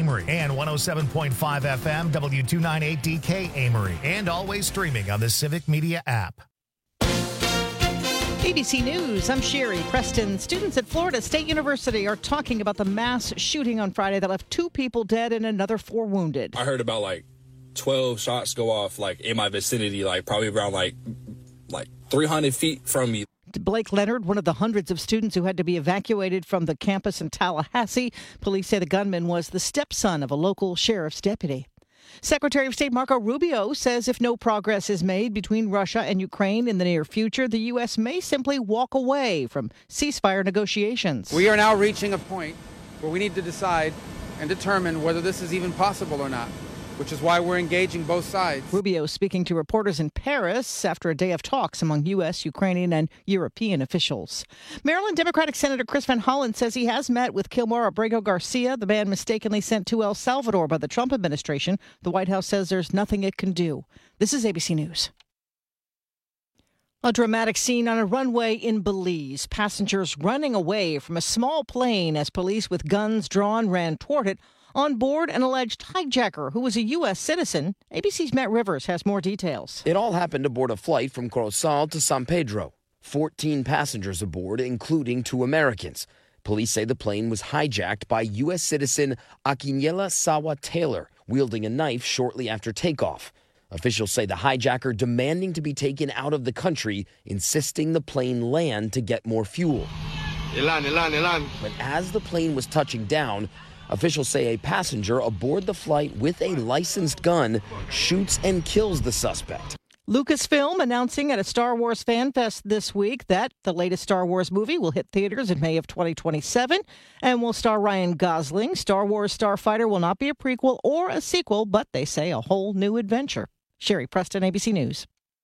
Amory, and 107.5 FM W298DK Amory, and always streaming on the Civic Media app. ABC News, I'm Sherry Preston. Students at Florida State University are talking about the mass shooting on Friday that left 2 people dead and another 4 wounded. I heard about 12 shots go off in my vicinity, probably around 300 feet from me. Blake Leonard, one of the hundreds of students who had to be evacuated from the campus in Tallahassee. Police say the gunman was the stepson of a local sheriff's deputy. Secretary of State Marco Rubio says if no progress is made between Russia and Ukraine in the near future, the U.S. may simply walk away from ceasefire negotiations. We are now reaching a point where we need to decide and determine whether this is even possible or not, which is why we're engaging both sides. Rubio speaking to reporters in Paris after a day of talks among U.S., Ukrainian, and European officials. Maryland Democratic Senator Chris Van Hollen says he has met with Kilmar Abrego Garcia, the man mistakenly sent to El Salvador by the Trump administration. The White House says there's nothing it can do. This is ABC News. A dramatic scene on a runway in Belize. Passengers running away from a small plane as police with guns drawn ran toward it. On board, an alleged hijacker who was a U.S. citizen. ABC's Matt Rivers has more details. It all happened aboard a flight from Corozal to San Pedro. 14 passengers aboard, including 2 Americans. Police say the plane was hijacked by U.S. citizen Akinyela Sawa Taylor, wielding a knife shortly after takeoff. Officials say the hijacker demanding to be taken out of the country, insisting the plane land to get more fuel. But as the plane was touching down, officials say a passenger aboard the flight with a licensed gun shoots and kills the suspect. Lucasfilm announcing at a Star Wars Fan Fest this week that the latest Star Wars movie will hit theaters in May of 2027 and will star Ryan Gosling. Star Wars Starfighter will not be a prequel or a sequel, but they say a whole new adventure. Sherry Preston, ABC News.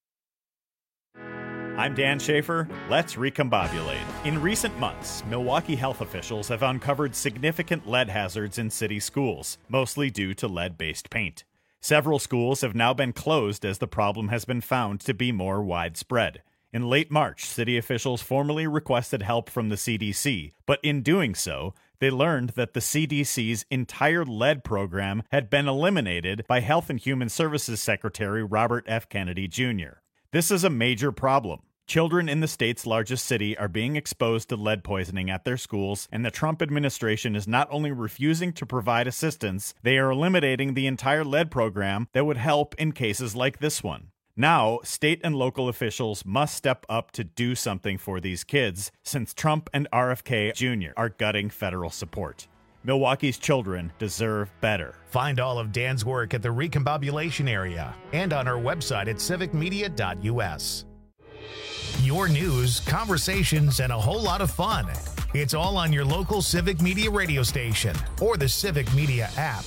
I'm Dan Schaefer. Let's recombobulate. In recent months, Milwaukee health officials have uncovered significant lead hazards in city schools, mostly due to lead-based paint. Several schools have now been closed as the problem has been found to be more widespread. In late March, city officials formally requested help from the CDC, but in doing so, they learned that the CDC's entire lead program had been eliminated by Health and Human Services Secretary Robert F. Kennedy, Jr. This is a major problem. Children in the state's largest city are being exposed to lead poisoning at their schools, and the Trump administration is not only refusing to provide assistance, they are eliminating the entire lead program that would help in cases like this one. Now, state and local officials must step up to do something for these kids, since Trump and RFK Jr. are gutting federal support. Milwaukee's children deserve better. Find all of Dan's work at the Recombobulation Area and on our website at civicmedia.us. Your news, conversations, and a whole lot of fun. It's all on your local Civic Media radio station or the Civic Media app.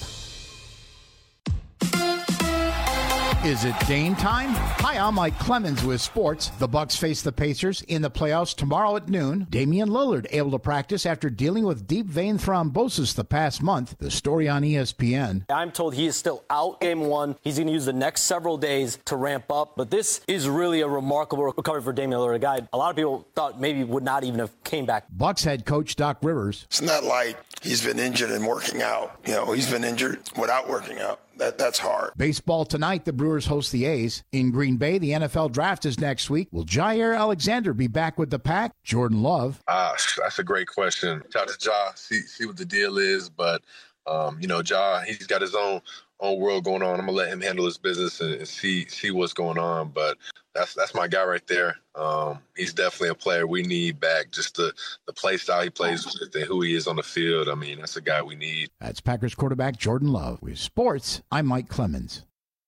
Is it Dane time? Hi, I'm Mike Clemens with sports. The Bucks face the Pacers in the playoffs tomorrow at noon. Damian Lillard able to practice after dealing with deep vein thrombosis the past month. The story on ESPN. I'm told he is still out game 1. He's going to use the next several days to ramp up. But this is really a remarkable recovery for Damian Lillard, a guy a lot of people thought maybe would not even have came back. Bucks head coach Doc Rivers. It's not like he's been injured and working out. He's been injured without working out. That's hard. Baseball tonight, the Brewers host the A's. In Green Bay, the NFL draft is next week. Will Jair Alexander be back with the Pack? Jordan Love. That's a great question. Shout out to Ja, see what the deal is. But, Ja, he's got his own world going on. I'm going to let him handle his business and see what's going on. But that's my guy right there. He's definitely a player we need back. Just the play style he plays with and who he is on the field. I mean, that's a guy we need. That's Packers quarterback Jordan Love. With sports, I'm Mike Clemens.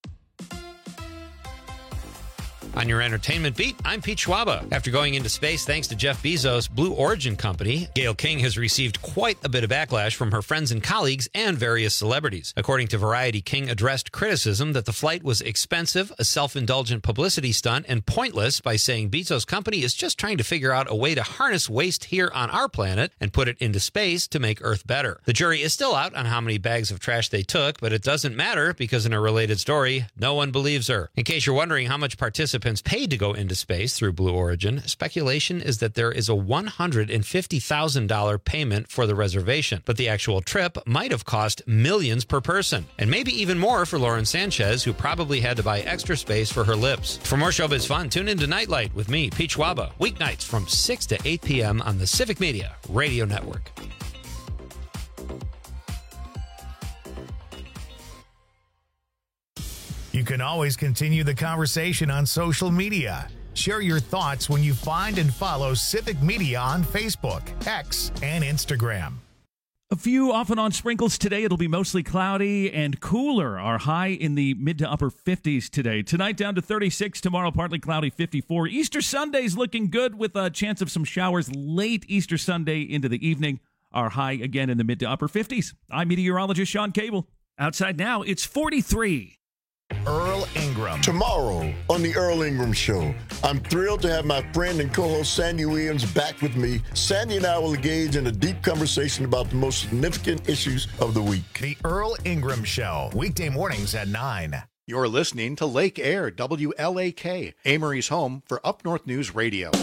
On your entertainment beat, I'm Pete Schwaba. After going into space thanks to Jeff Bezos' Blue Origin company, Gayle King has received quite a bit of backlash from her friends and colleagues and various celebrities. According to Variety, King addressed criticism that the flight was expensive, a self-indulgent publicity stunt, and pointless by saying Bezos' company is just trying to figure out a way to harness waste here on our planet and put it into space to make Earth better. The jury is still out on how many bags of trash they took, but it doesn't matter because in a related story, no one believes her. In case you're wondering how much participation participants paid to go into space through Blue Origin, speculation is that there is a $150,000 payment for the reservation, but the actual trip might have cost millions per person, and maybe even more for Lauren Sanchez, who probably had to buy extra space for her lips. For more showbiz fun, tune into Nightlight with me, Pete Schwaba, weeknights from 6 to 8 p.m. on the Civic Media Radio Network. You can always continue the conversation on social media. Share your thoughts when you find and follow Civic Media on Facebook, X, and Instagram. A few off and on sprinkles today. It'll be mostly cloudy and cooler. Our high in the mid to upper 50s today. Tonight down to 36. Tomorrow partly cloudy, 54. Easter Sunday's looking good with a chance of some showers late Easter Sunday into the evening. Our high again in the mid to upper 50s. I'm meteorologist Sean Cable. Outside now, it's 43. Earl Ingram. Tomorrow on the Earl Ingram Show, I'm thrilled to have my friend and co-host Sandy Williams back with me. Sandy and I will engage in a deep conversation about the most significant issues of the week. The Earl Ingram Show, weekday mornings at 9. You're listening to Lake Air, WLAK, Amory's home for Up North News Radio.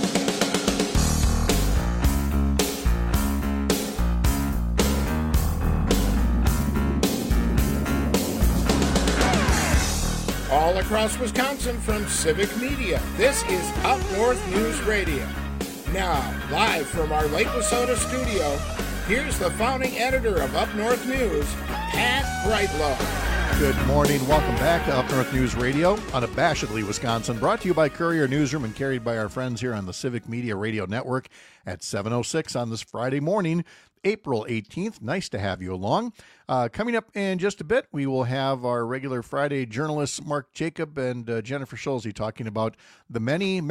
All across Wisconsin from Civic Media, this is Up North News Radio. Now, live from our Lake Wissota studio, here's the founding editor of Up North News, Pat Brightlow. Good morning. Welcome back to Up North News Radio, unabashedly Wisconsin, brought to you by Courier Newsroom and carried by our friends here on the Civic Media Radio Network at 7:06 on this Friday morning, April 18th. Nice to have you along. Coming up in just a bit, we will have our regular Friday journalists, Mark Jacob and Jennifer Schulze, talking about the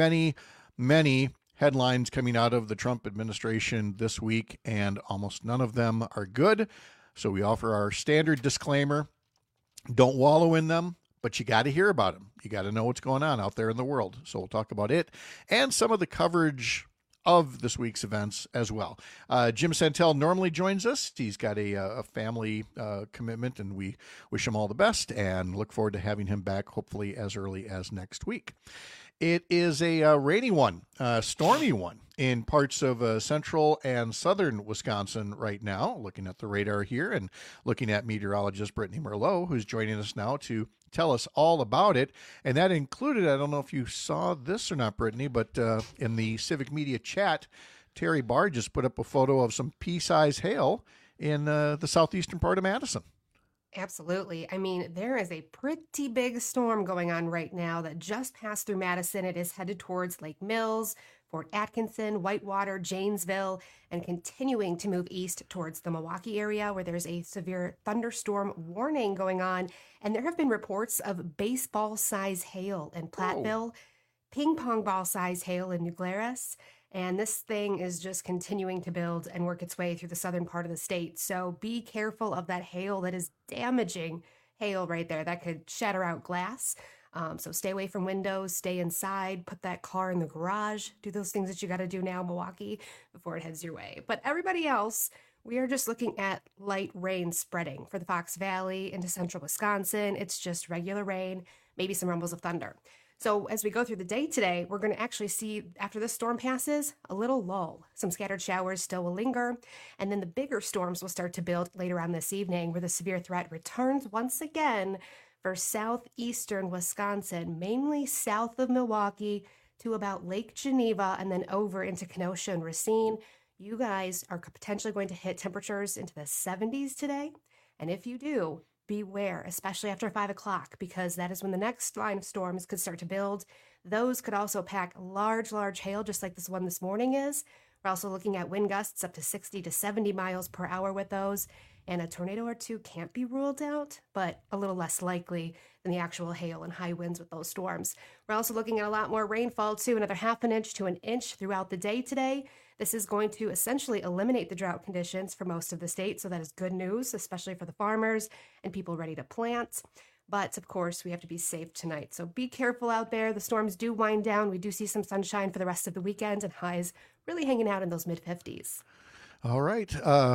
many headlines coming out of the Trump administration this week, and almost none of them are good. So we offer our standard disclaimer. Don't wallow in them, but you got to hear about them. You got to know what's going on out there in the world. So we'll talk about it and some of the coverage of this week's events as well. Jim Santel normally joins us. He's got a family commitment, and we wish him all the best and look forward to having him back hopefully as early as next week. It is a rainy one, stormy one in parts of central and southern Wisconsin right now. Looking at the radar here and looking at meteorologist Brittany Merlot, who's joining us now to tell us all about it. And that included, I don't know if you saw this or not, Brittany, but in the Civic Media chat, Terry Barr just put up a photo of some pea-sized hail in the southeastern part of Madison. Absolutely. I mean, there is a pretty big storm going on right now that just passed through Madison. It is headed towards Lake Mills, Fort Atkinson, Whitewater, Janesville, and continuing to move east towards the Milwaukee area, where there's a severe thunderstorm warning going on. And there have been reports of baseball-size hail in Platteville, ping-pong ball-size hail in New Glarus. And this thing is just continuing to build and work its way through the southern part of the state. So be careful of that hail. That is damaging hail right there. That could shatter out glass. So stay away from windows, stay inside, put that car in the garage, do those things that you got to do now, Milwaukee, before it heads your way. But everybody else, we are just looking at light rain spreading for the Fox Valley into central Wisconsin. It's just regular rain, maybe some rumbles of thunder. So as we go through the day today, we're going to actually see, after this storm passes, a little lull. Some scattered showers still will linger, and then the bigger storms will start to build later on this evening, where the severe threat returns once again for southeastern Wisconsin, mainly south of Milwaukee to about Lake Geneva and then over into Kenosha and Racine. You guys are potentially going to hit temperatures into the 70s today, and if you do, beware, especially after 5 o'clock, because that is when the next line of storms could start to build. Those could also pack large hail, just like this one this morning is. We're also looking at wind gusts up to 60 to 70 miles per hour with those, and a tornado or two can't be ruled out, but a little less likely than the actual hail and high winds with those storms. We're also looking at a lot more rainfall too, another half an inch to an inch throughout the day today. This is going to essentially eliminate the drought conditions for most of the state, so that is good news, especially for the farmers and people ready to plant. But, of course, we have to be safe tonight, so be careful out there. The storms do wind down. We do see some sunshine for the rest of the weekend, and highs really hanging out in those mid-50s. All right.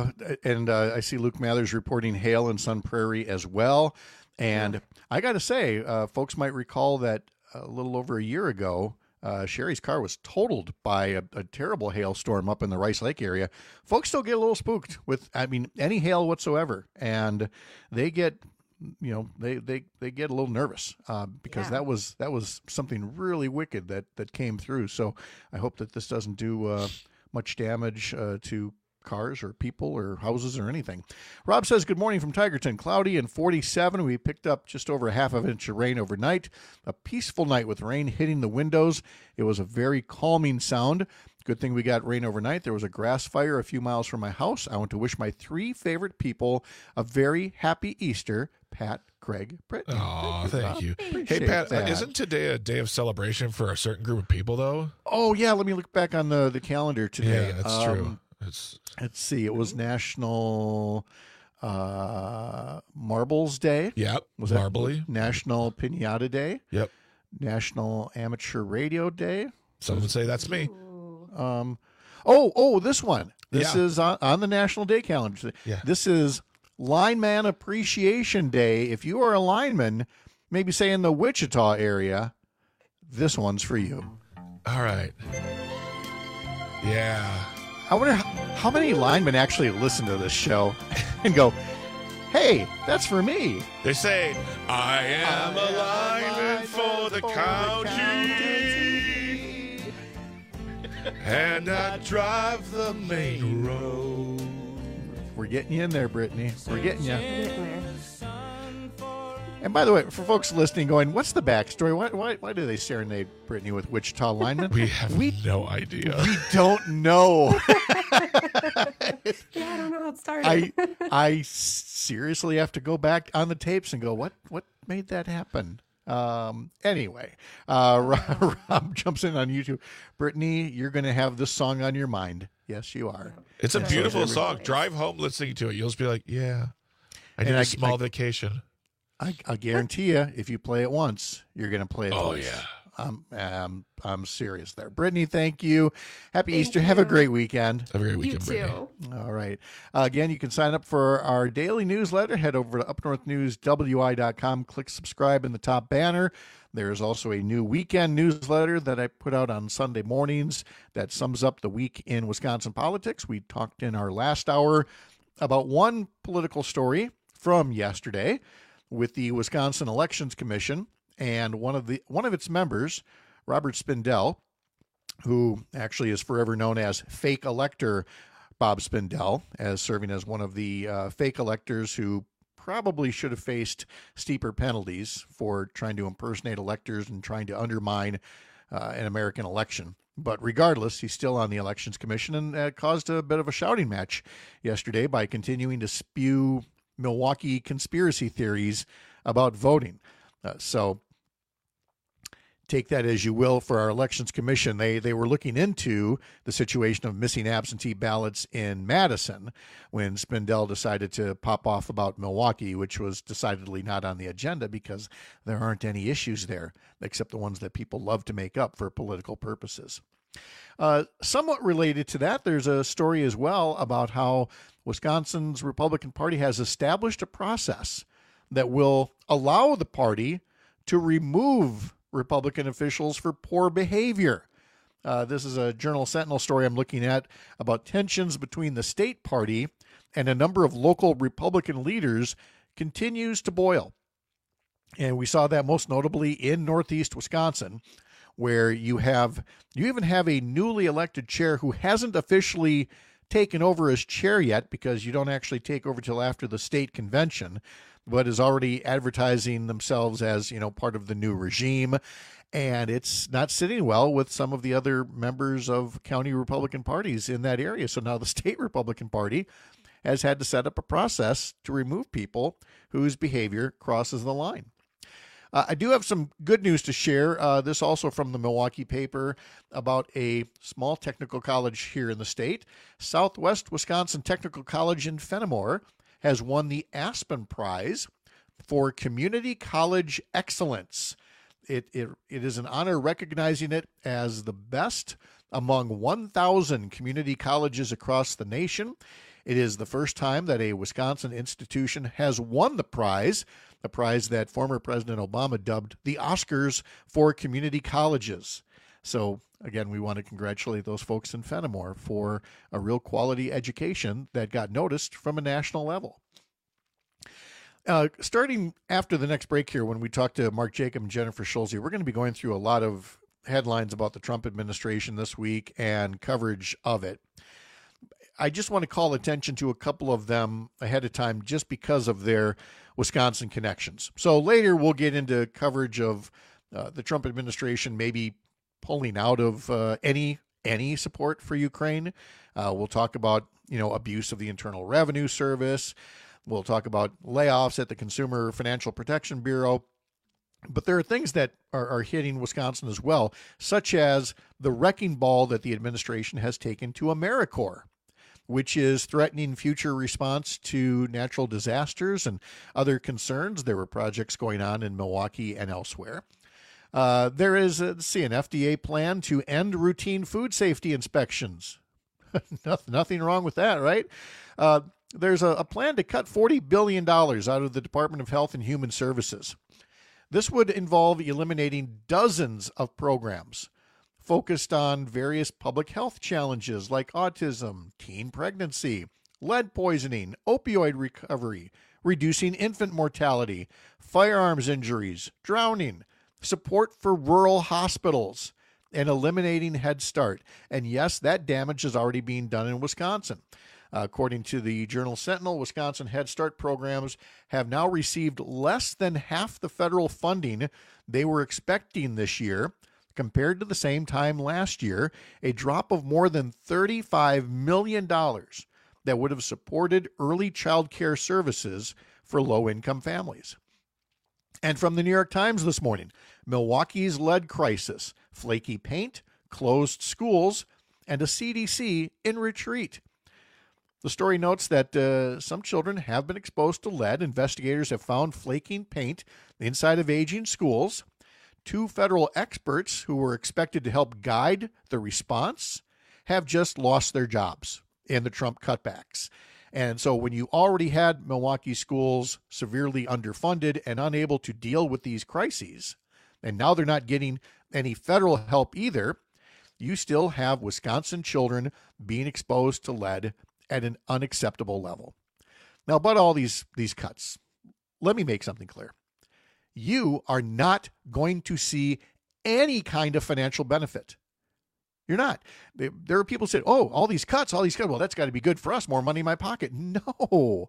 And I see Luke Mathers reporting hail in Sun Prairie as well. And I got to say, folks might recall that a little over a year ago, Sherry's car was totaled by a terrible hailstorm up in the Rice Lake area. Folks still get a little spooked with, any hail whatsoever, and they get, they get a little nervous because that was something really wicked that came through. So I hope that this doesn't do much damage to cars or people or houses or anything. Rob says, good morning from Tigerton. Cloudy and 47. We picked up just over a half of an inch of rain overnight. A peaceful night with rain hitting the windows. It was a very calming sound. Good thing we got rain overnight. There was a grass fire a few miles from my house. I want to wish my 3 favorite people a very happy Easter. Pat, Craig, Brittany. Oh, thank you. Appreciate Hey, Pat, that. isn't today a day of celebration for a certain group of people, though? Oh, yeah. Let me look back on the calendar today. Yeah, that's true. Let's see. It was National Marbles Day. Yep. Was Marbly. that National Piñata Day? Yep. National Amateur Radio Day. Some would say that's me. This one. This is on the National Day calendar. Yeah. This is Lineman Appreciation Day. If you are a lineman, maybe say in the Wichita area, this one's for you. All right. Yeah. I wonder how many linemen actually listen to this show and go, hey, that's for me. They say, I am a lineman for the county, and I drive the main road. We're getting you in there, Brittany. We're getting you. And by the way, for folks listening going, what's the backstory? Why do they serenade Brittany with Wichita linemen? We have no idea. We don't know. I don't know how it started. I seriously have to go back on the tapes and go, what made that happen? Anyway, Rob jumps in on YouTube. Brittany, you're going to have this song on your mind. Yes, you are. It's a beautiful song. Drive home listening to it. You'll just be like, yeah, I need a small vacation. I guarantee you, if you play it once, you're going to play it twice. Yeah. I'm serious there. Brittany, thank you. Happy Easter. Have a great weekend. Have a great weekend, You Brittany. too. All right. Again, you can sign up for our daily newsletter. Head over to upnorthnewswi.com. Click subscribe in the top banner. There's also a new weekend newsletter that I put out on Sunday mornings that sums up the week in Wisconsin politics. We talked in our last hour about one political story from yesterday with the Wisconsin Elections Commission and one of its members, Robert Spindell, who actually is forever known as fake elector Bob Spindell, as serving as one of the fake electors who probably should have faced steeper penalties for trying to impersonate electors and trying to undermine an American election. But regardless, he's still on the Elections Commission and caused a bit of a shouting match yesterday by continuing to spew Milwaukee conspiracy theories about voting. So take that as you will for our Elections Commission. They were looking into the situation of missing absentee ballots in Madison when Spindell decided to pop off about Milwaukee, which was decidedly not on the agenda because there aren't any issues there except the ones that people love to make up for political purposes. Somewhat related to that, there's a story as well about how Wisconsin's Republican Party has established a process that will allow the party to remove Republican officials for poor behavior. This is a Journal Sentinel story I'm looking at about tensions between the state party and a number of local Republican leaders continues to boil. And we saw that most notably in Northeast Wisconsin, where you even have a newly elected chair who hasn't officially taken over as chair yet, because you don't actually take over till after the state convention, but is already advertising themselves as, part of the new regime. And it's not sitting well with some of the other members of county Republican parties in that area. So now the state Republican Party has had to set up a process to remove people whose behavior crosses the line. I do have some good news to share. This also from the Milwaukee paper about a small technical college here in the state. Southwest Wisconsin Technical College in Fenimore has won the Aspen Prize for Community College Excellence. It is an honor recognizing it as the best among 1,000 community colleges across the nation. It is the first time that a Wisconsin institution has won the prize. a prize that former President Obama dubbed the Oscars for community colleges. So, again, we want to congratulate those folks in Fenimore for a real quality education that got noticed from a national level. Starting after the next break here, when we talk to Mark Jacob and Jennifer Schulze, we're going to be going through a lot of headlines about the Trump administration this week and coverage of it. I just want to call attention to a couple of them ahead of time just because of their Wisconsin connections. So later we'll get into coverage of the Trump administration maybe pulling out of any support for Ukraine. We'll talk about, abuse of the Internal Revenue Service. We'll talk about layoffs at the Consumer Financial Protection Bureau. But there are things that are hitting Wisconsin as well, such as the wrecking ball that the administration has taken to AmeriCorps, which is threatening future response to natural disasters and other concerns. There were projects going on in Milwaukee and elsewhere. There is an FDA plan to end routine food safety inspections. Nothing wrong with that, right? There's a plan to cut $40 billion out of the Department of Health and Human Services. This would involve eliminating dozens of programs focused on various public health challenges like autism, teen pregnancy, lead poisoning, opioid recovery, reducing infant mortality, firearms injuries, drowning, support for rural hospitals, and eliminating Head Start. And yes, that damage is already being done in Wisconsin. According to the Journal Sentinel, Wisconsin Head Start programs have now received less than half the federal funding they were expecting this year compared to the same time last year, a drop of more than $35 million that would have supported early child care services for low-income families. And from the New York Times this morning, Milwaukee's lead crisis, flaky paint, closed schools, and a CDC in retreat. The story notes that some children have been exposed to lead. Investigators have found flaking paint inside of aging schools. 2 federal experts who were expected to help guide the response have just lost their jobs in the Trump cutbacks. And so when you already had Milwaukee schools severely underfunded and unable to deal with these crises, and now they're not getting any federal help either, you still have Wisconsin children being exposed to lead at an unacceptable level. Now, about all these cuts, let me make something clear. You are not going to see any kind of financial benefit. You're not. There are people who say, oh, all these cuts, well, that's got to be good for us, more money in my pocket. No.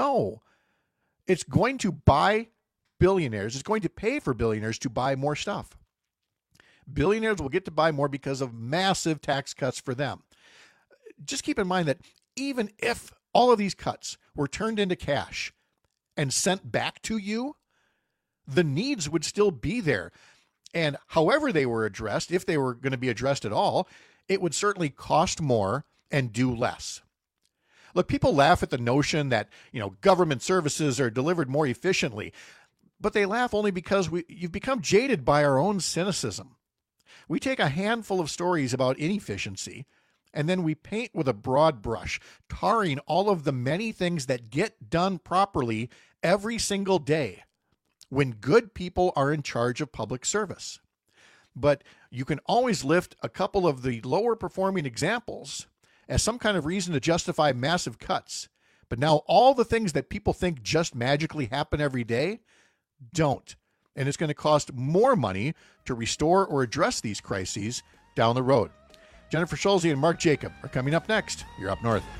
It's going to buy billionaires. It's going to pay for billionaires to buy more stuff. Billionaires will get to buy more because of massive tax cuts for them. Just keep in mind that even if all of these cuts were turned into cash and sent back to you, the needs would still be there. And however they were addressed, if they were going to be addressed at all, it would certainly cost more and do less. Look, people laugh at the notion that, government services are delivered more efficiently, but they laugh only because you've become jaded by our own cynicism. We take a handful of stories about inefficiency, and then we paint with a broad brush, tarring all of the many things that get done properly every single day when good people are in charge of public service. But you can always lift a couple of the lower performing examples as some kind of reason to justify massive cuts. But now all the things that people think just magically happen every day don't. And it's going to cost more money to restore or address these crises down the road. Jennifer Schulze and Mark Jacob are coming up next. You're Up North.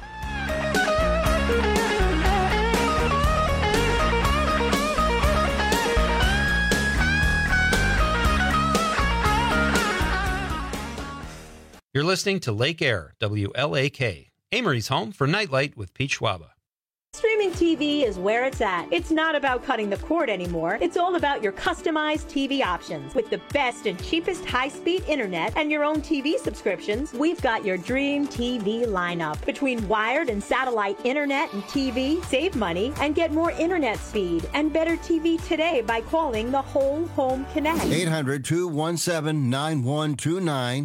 You're listening to Lake Air, WLAK, Amory's home for Nightlight with Pete Schwaba. Streaming TV is where it's at. It's not about cutting the cord anymore. It's all about your customized TV options. With the best and cheapest high-speed internet and your own TV subscriptions, we've got your dream TV lineup. Between wired and satellite internet and TV, save money and get more internet speed and better TV today by calling the Whole Home Connect. 800-217-9129.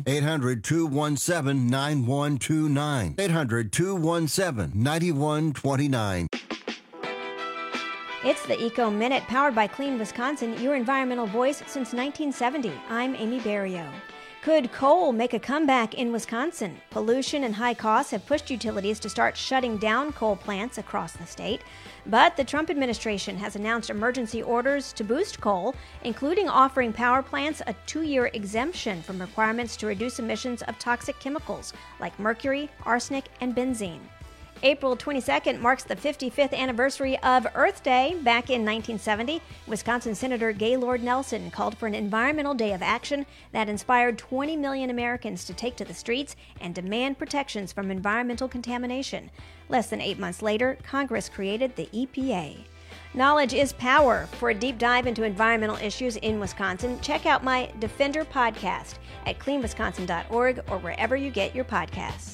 800-217-9129. 800-217-9129. It's the Eco Minute, powered by Clean Wisconsin, your environmental voice since 1970. I'm Amy Barrio. Could coal make a comeback in Wisconsin? Pollution and high costs have pushed utilities to start shutting down coal plants across the state. But the Trump administration has announced emergency orders to boost coal, including offering power plants a 2-year exemption from requirements to reduce emissions of toxic chemicals like mercury, arsenic, and benzene. April 22nd marks the 55th anniversary of Earth Day. Back in 1970, Wisconsin Senator Gaylord Nelson called for an environmental day of action that inspired 20 million Americans to take to the streets and demand protections from environmental contamination. Less than 8 months later, Congress created the EPA. Knowledge is power. For a deep dive into environmental issues in Wisconsin, check out my Defender podcast at cleanwisconsin.org or wherever you get your podcasts.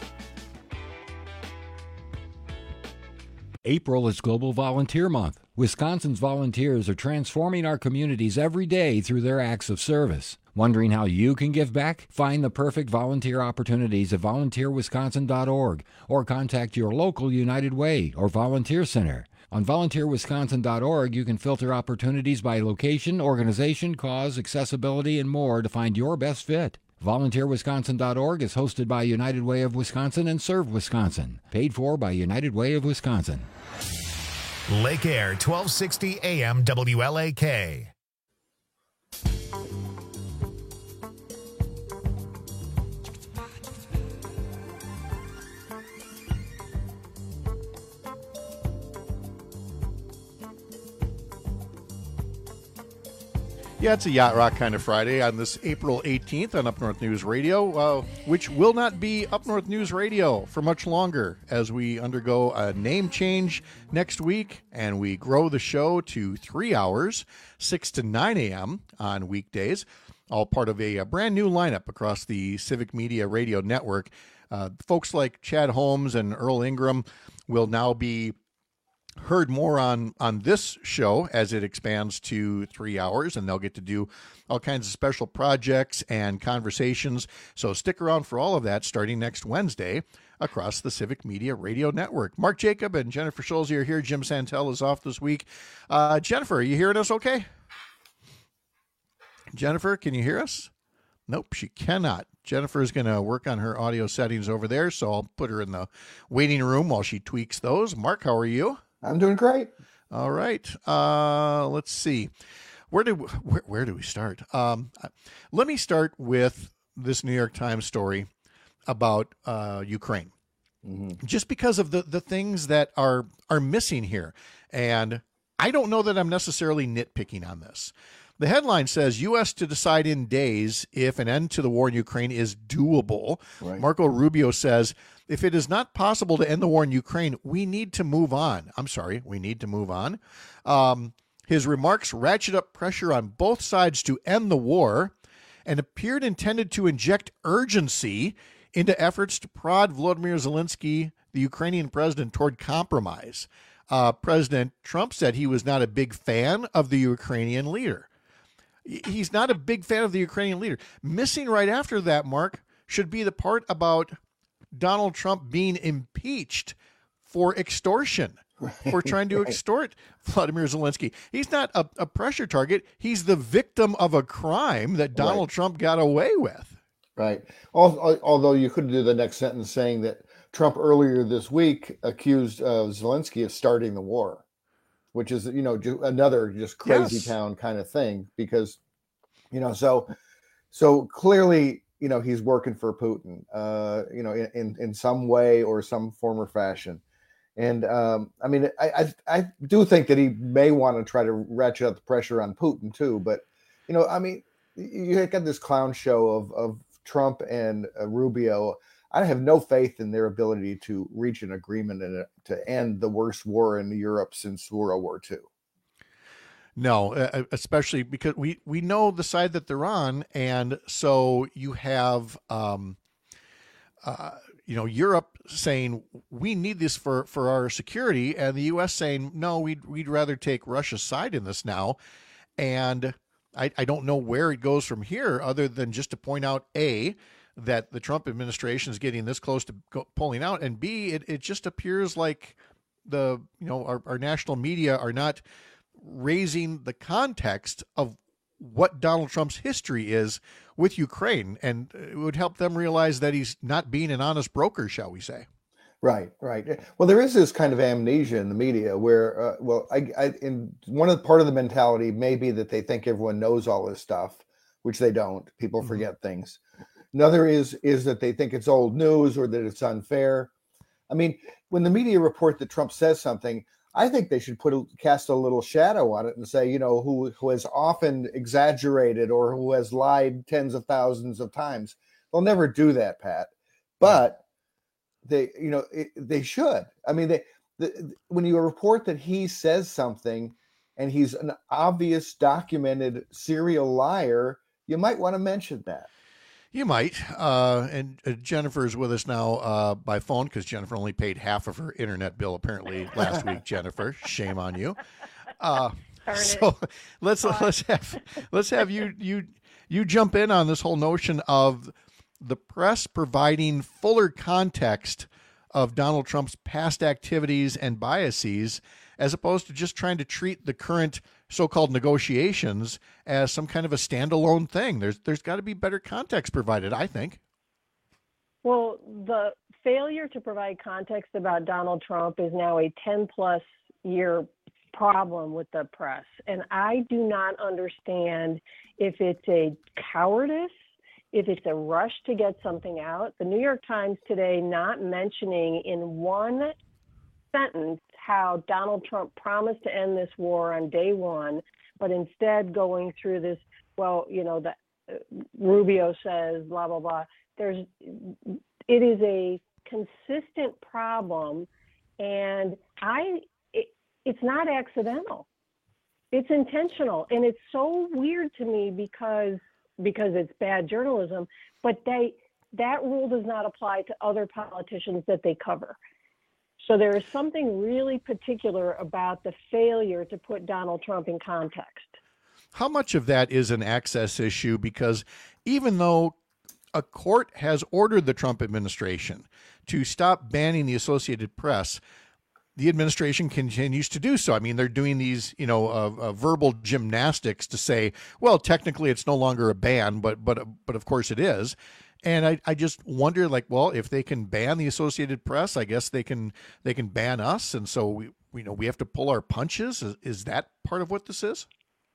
April is Global Volunteer Month. Wisconsin's volunteers are transforming our communities every day through their acts of service. Wondering how you can give back? Find the perfect volunteer opportunities at volunteerwisconsin.org or contact your local United Way or volunteer center. On volunteerwisconsin.org, you can filter opportunities by location, organization, cause, accessibility, and more to find your best fit. VolunteerWisconsin.org is hosted by United Way of Wisconsin and Serve Wisconsin. Paid for by United Way of Wisconsin. Lake Air, 1260 AM WLAK. Yeah, it's a yacht rock kind of Friday on this April 18th on Up North News Radio, which will not be Up North News Radio for much longer as we undergo a name change next week and we grow the show to 3 hours, 6 to 9 a.m. on weekdays, all part of a brand new lineup across the Civic Media Radio Network. Folks like Chad Holmes and Earl Ingram will now be heard more on this show as it expands to 3 hours, and they'll get to do all kinds of special projects and conversations. So stick around for all of that starting next Wednesday across the Civic Media Radio Network. Mark Jacob and Jennifer Schulze are here. Jim Santel is off this week. Jennifer, are you hearing us okay? Jennifer, can you hear us? Nope, she cannot. Jennifer is going to work on her audio settings over there, so I'll put her in the waiting room while she tweaks those. Mark, how are you? I'm doing great. All right. Let's see. Where do we start? Let me start with this New York Times story about Ukraine, just because of the things that are missing here. And I don't know that I'm necessarily nitpicking on this. The headline says, U.S. to decide in days if an end to the war in Ukraine is doable. Right. Marco Rubio says, if it is not possible to end the war in Ukraine, we need to move on. We need to move on. His remarks ratchet up pressure on both sides to end the war and appeared intended to inject urgency into efforts to prod Volodymyr Zelensky, the Ukrainian president, toward compromise. President Trump said he was not a big fan of the Ukrainian leader. He's not a big fan of the Ukrainian leader. Missing right after that, Mark, should be the part about Donald Trump being impeached for extortion, for trying to extort Vladimir Zelensky. He's not a pressure target. He's the victim of a crime that Donald Trump got away with. Right. Although you could do the next sentence saying that Trump earlier this week accused Zelensky of starting the war, which is, another just crazy town kind of thing because, so clearly, he's working for Putin, in some way or some form or fashion. And I do think that he may want to try to ratchet up the pressure on Putin too. But, you got this clown show of Trump and Rubio. I have no faith in their ability to reach an agreement and to end the worst war in Europe since World War II. No, especially because we know the side that they're on, and so you have Europe saying we need this for our security, and the U.S. saying no, we'd rather take Russia's side in this now, and I don't know where it goes from here, other than just to point out A, that the Trump administration is getting this close to pulling out, and B, it just appears like our national media are not raising the context of what Donald Trump's history is with Ukraine, and it would help them realize that he's not being an honest broker, shall we say. Right. Well, there is this kind of amnesia in the media where, in part of the mentality may be that they think everyone knows all this stuff, which they don't. People forget things. Another is that they think it's old news or that it's unfair. I mean, when the media report that Trump says something, I think they should cast a little shadow on it and say, who has often exaggerated or who has lied tens of thousands of times. They'll never do that, Pat. But they should. I mean, when you report that he says something and he's an obvious documented serial liar, you might want to mention that. You might. And Jennifer is with us now by phone because Jennifer only paid half of her internet bill apparently last week. Jennifer, shame on you. So let's have you jump in on this whole notion of the press providing fuller context of Donald Trump's past activities and biases, as opposed to just trying to treat the current so-called negotiations as some kind of a standalone thing. There's got to be better context provided, I think. Well, the failure to provide context about Donald Trump is now a 10-plus year problem with the press. And I do not understand if it's a cowardice, if it's a rush to get something out. The New York Times today not mentioning in one sentence how Donald Trump promised to end this war on day one, but instead going through this, Rubio says, blah, blah, blah. It is a consistent problem, and it's not accidental. It's intentional, and it's so weird to me because it's bad journalism, but that rule does not apply to other politicians that they cover. So there is something really particular about the failure to put Donald Trump in context. How much of that is an access issue? Because even though a court has ordered the Trump administration to stop banning the Associated Press, the administration continues to do so. I mean, they're doing these, verbal gymnastics to say, well, technically it's no longer a ban, but of course it is. And I just wonder, if they can ban the Associated Press, I guess they can ban us, and so we have to pull our punches. Is that part of what this is?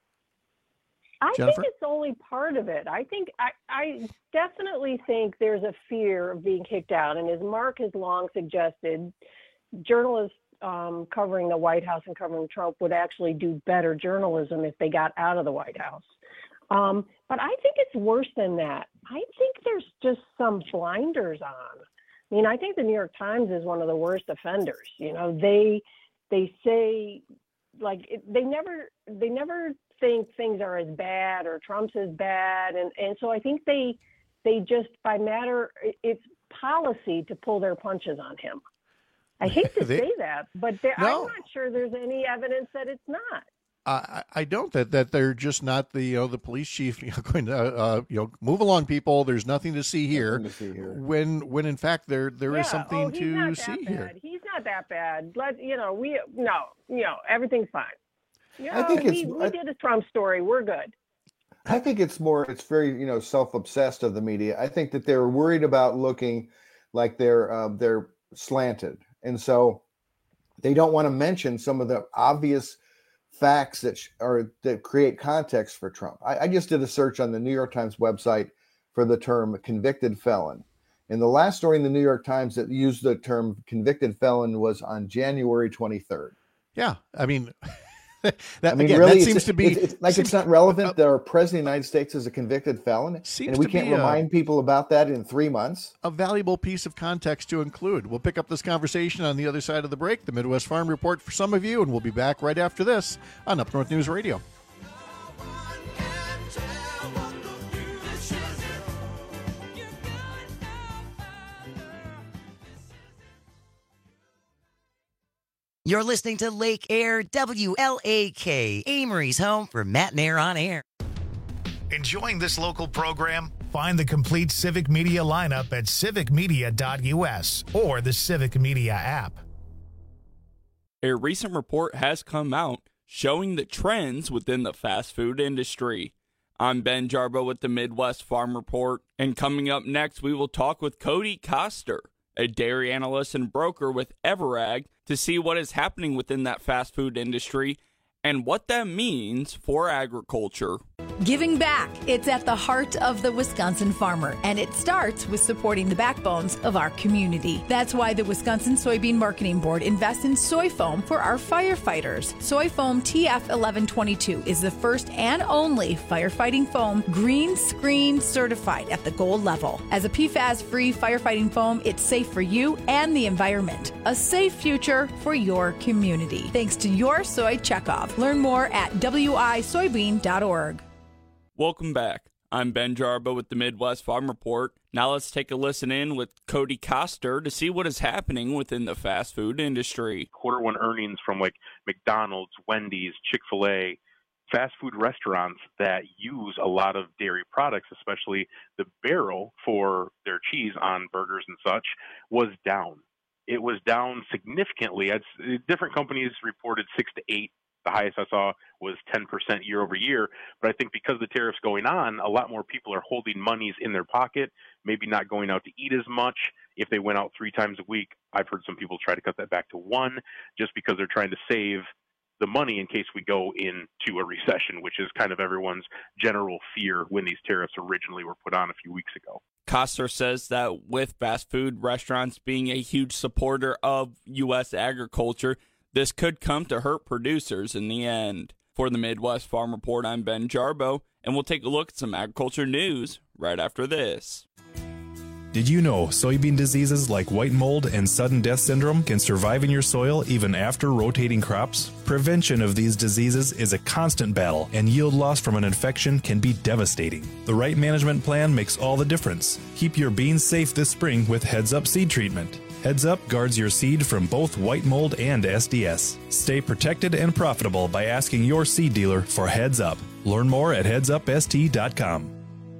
I Jennifer? think it's only part of it. I definitely think there's a fear of being kicked out, and as Mark has long suggested, journalists covering the White House and covering Trump would actually do better journalism if they got out of the White House. But I think it's worse than that. I think there's just some blinders on. I mean, I think the New York Times is one of the worst offenders. They say they never think things are as bad or Trump's as bad, and so I think they just it's policy to pull their punches on him. I hate to say that, but I'm not sure there's any evidence that it's not. I don't that they're just not the police chief going to move along, people. There's nothing to see here. When in fact there is something to see here. He's not that bad. Everything's fine. I think we did a Trump story. We're good. I think it's very self-obsessed of the media. I think that they're worried about looking like they're slanted, and so they don't want to mention some of the obvious facts that create context for Trump. I just did a search on the New York Times website for the term convicted felon. And the last story in the New York Times that used the term convicted felon was on January 23rd. Yeah. I mean, really, that seems to be... It's not relevant that our president of the United States is a convicted felon, and we can't remind people about that in 3 months. A valuable piece of context to include. We'll pick up this conversation on the other side of the break, the Midwest Farm Report for some of you, and we'll be back right after this on Up North News Radio. You're listening to Lake Air WLAK, Amory's home for Matt and Air on Air. Enjoying this local program? Find the complete Civic Media lineup at civicmedia.us or the Civic Media app. A recent report has come out showing the trends within the fast food industry. I'm Ben Jarbo with the Midwest Farm Report, and coming up next, we will talk with Cody Koster, a dairy analyst and broker with Everag, to see what is happening within that fast food industry and what that means for agriculture. Giving back. It's at the heart of the Wisconsin farmer, and it starts with supporting the backbones of our community. That's why the Wisconsin Soybean Marketing Board invests in soy foam for our firefighters. Soy foam TF1122 is the first and only firefighting foam green screen certified at the gold level. As a PFAS-free firefighting foam, it's safe for you and the environment. A safe future for your community. Thanks to your soy checkoff. Learn more at wisoybean.org. Welcome back. I'm Ben Jarbo with the Midwest Farm Report. Now let's take a listen in with Cody Koster to see what is happening within the fast food industry. Q1 earnings from like McDonald's, Wendy's, Chick-fil-A, fast food restaurants that use a lot of dairy products, especially the barrel for their cheese on burgers and such, was down. It was down significantly. Different companies reported 6 to 8. The highest I saw was 10% year over year. But I think because the tariffs going on, a lot more people are holding monies in their pocket, maybe not going out to eat as much. If they went out 3 times a week, I've heard some people try to cut that back to 1 just because they're trying to save the money in case we go into a recession, which is kind of everyone's general fear when these tariffs originally were put on a few weeks ago. Koster says that with fast food restaurants being a huge supporter of U.S. agriculture, this could come to hurt producers in the end. For the Midwest Farm Report, I'm Ben Jarbo, and we'll take a look at some agriculture news right after this. Did you know soybean diseases like white mold and sudden death syndrome can survive in your soil even after rotating crops? Prevention of these diseases is a constant battle, and yield loss from an infection can be devastating. The right management plan makes all the difference. Keep your beans safe this spring with Heads Up Seed Treatment. Heads Up guards your seed from both white mold and SDS. Stay protected and profitable by asking your seed dealer for Heads Up. Learn more at headsupst.com.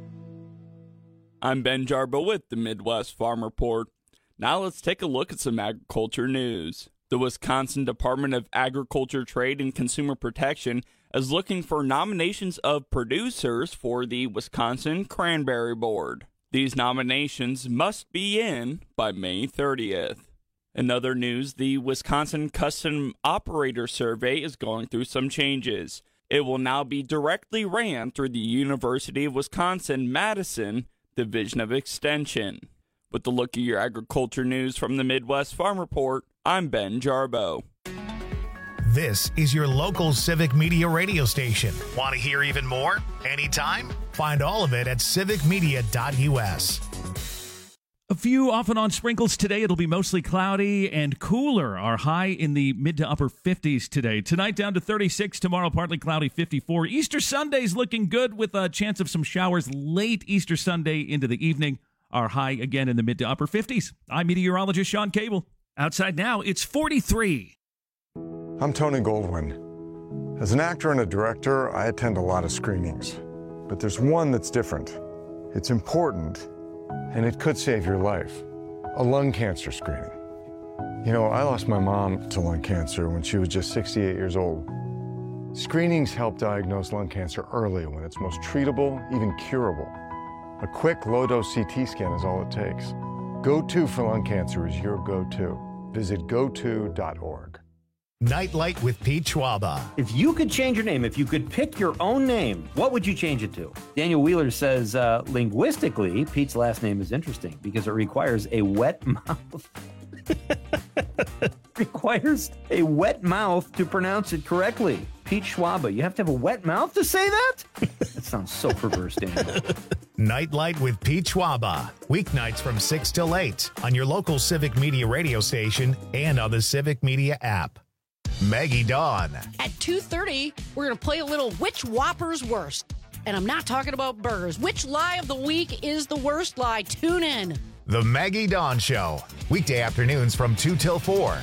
I'm Ben Jarbo with the Midwest Farm Report. Now let's take a look at some agriculture news. The Wisconsin Department of Agriculture, Trade, and Consumer Protection is looking for nominations of producers for the Wisconsin Cranberry Board. These nominations must be in by May 30th. In other news, the Wisconsin Custom Operator Survey is going through some changes. It will now be directly ran through the University of Wisconsin-Madison Division of Extension. With a look at your agriculture news from the Midwest Farm Report, I'm Ben Jarbo. This is your local Civic Media radio station. Want to hear even more? Anytime? Find all of it at civicmedia.us. A few off and on sprinkles today. It'll be mostly cloudy and cooler. Our high in the mid to upper 50s today. Tonight down to 36. Tomorrow partly cloudy, 54. Easter Sunday's looking good with a chance of some showers late Easter Sunday into the evening. Our high again in the mid to upper 50s. I'm meteorologist Sean Cable. Outside now, it's 43. I'm Tony Goldwyn. As an actor and a director, I attend a lot of screenings. But there's one that's different. It's important, and it could save your life. A lung cancer screening. You know, I lost my mom to lung cancer when she was just 68 years old. Screenings help diagnose lung cancer early when it's most treatable, even curable. A quick, low-dose CT scan is all it takes. Go-To for lung cancer is your go-to. Visit goto.org. Nightlight with Pete Schwaba. If you could change your name, if you could pick your own name, what would you change it to? Daniel Wheeler says, linguistically, Pete's last name is interesting because it requires a wet mouth. Requires a wet mouth to pronounce it correctly. Pete Schwaba, you have to have a wet mouth to say that? That sounds so perverse, Daniel. Nightlight with Pete Schwaba. Weeknights from 6 till 8 on your local Civic Media radio station and on the Civic Media app. Maggie Dawn. At 2:30, we're going to play a little Which Whopper's Worst? And I'm not talking about burgers. Which lie of the week is the worst lie? Tune in. The Maggie Dawn Show. Weekday afternoons from 2 till 4.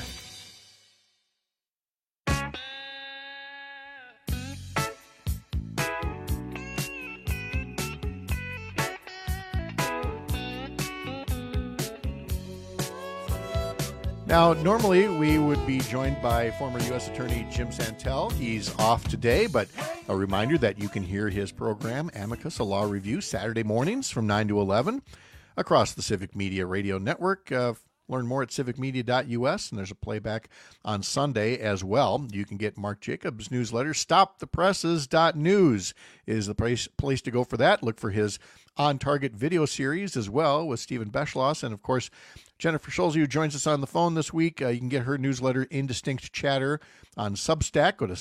Now, normally we would be joined by former U.S. Attorney Jim Santel. He's off today, but a reminder that you can hear his program, Amicus, a Law Review, Saturday mornings from 9 to 11 across the Civic Media Radio Network. Learn more at civicmedia.us, and there's a playback on Sunday as well. You can get Mark Jacobs' newsletter. StopThePresses.news is the place to go for that. Look for his On Target video series as well with Stephen Beschloss, and of course, Jennifer Schulze, who joins us on the phone this week. You can get her newsletter, Indistinct Chatter, on Substack. Go to